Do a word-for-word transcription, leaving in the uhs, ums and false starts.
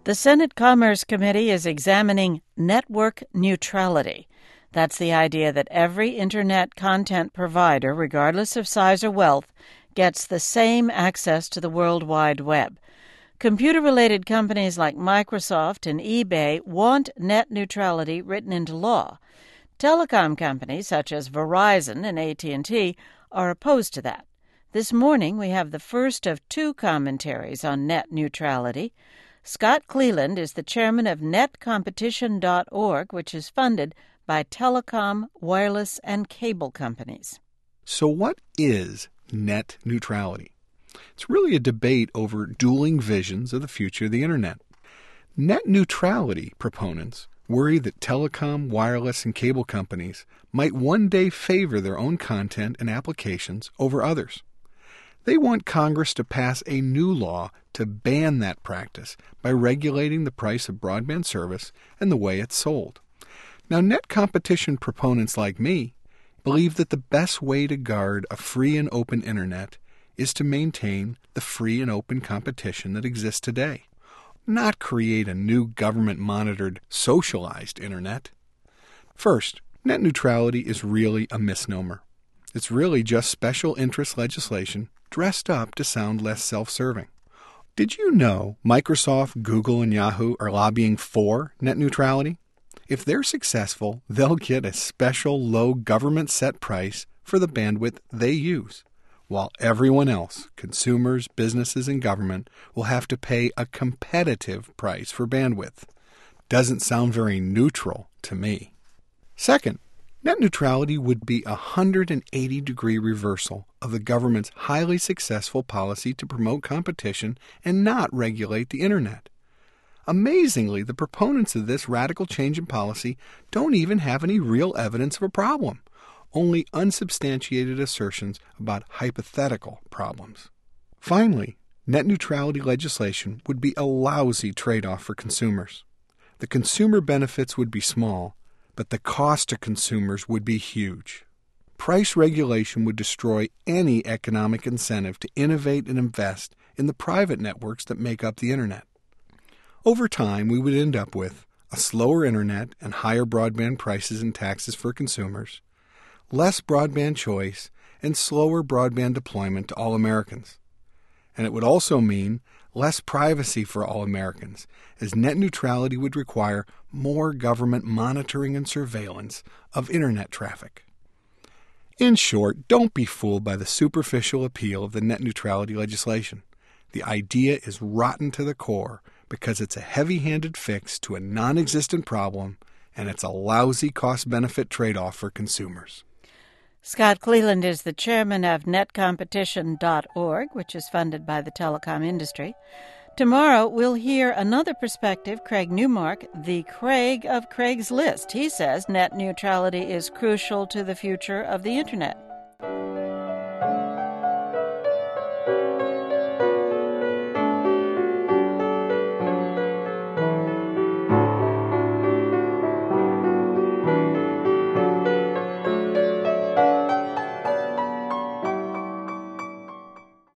The Senate Commerce Committee is examining network neutrality. That's the idea that every Internet content provider, regardless of size or wealth, gets the same access to the World Wide Web. Computer-related companies like Microsoft and eBay want net neutrality written into law. Telecom companies such as Verizon and A T and T are opposed to that. This morning, we have the first of two commentaries on net neutrality. Scott Cleland is the chairman of net competition dot org, which is funded by telecom, wireless, and cable companies. So what is net neutrality? It's really a debate over dueling visions of the future of the Internet. Net neutrality proponents worry that telecom, wireless, and cable companies might one day favor their own content and applications over others. They want Congress to pass a new law to ban that practice by regulating the price of broadband service and the way it's sold. Now, net competition proponents like me believe that the best way to guard a free and open Internet is to maintain the free and open competition that exists today, not create a new government-monitored, socialized Internet. First, net neutrality is really a misnomer. It's really just special interest legislation dressed up to sound less self-serving. Did you know Microsoft, Google, and Yahoo are lobbying for net neutrality? If they're successful, they'll get a special low government-set price for the bandwidth they use, while everyone else, consumers, businesses, and government, will have to pay a competitive price for bandwidth. Doesn't sound very neutral to me. Second, net neutrality would be a one hundred eighty degree reversal of the government's highly successful policy to promote competition and not regulate the Internet. Amazingly, the proponents of this radical change in policy don't even have any real evidence of a problem, only unsubstantiated assertions about hypothetical problems. Finally, net neutrality legislation would be a lousy trade-off for consumers. The consumer benefits would be small, but the cost to consumers would be huge. Price regulation would destroy any economic incentive to innovate and invest in the private networks that make up the Internet. Over time, we would end up with a slower Internet and higher broadband prices and taxes for consumers, less broadband choice, and slower broadband deployment to all Americans. And it would also mean less privacy for all Americans, as net neutrality would require more government monitoring and surveillance of Internet traffic. In short, don't be fooled by the superficial appeal of the net neutrality legislation. The idea is rotten to the core because it's a heavy-handed fix to a non-existent problem, and it's a lousy cost-benefit trade-off for consumers. Scott Cleland is the chairman of net competition dot org, which is funded by the telecom industry. Tomorrow, we'll hear another perspective, Craig Newmark, the Craig of Craig's List. He says net neutrality is crucial to the future of the Internet.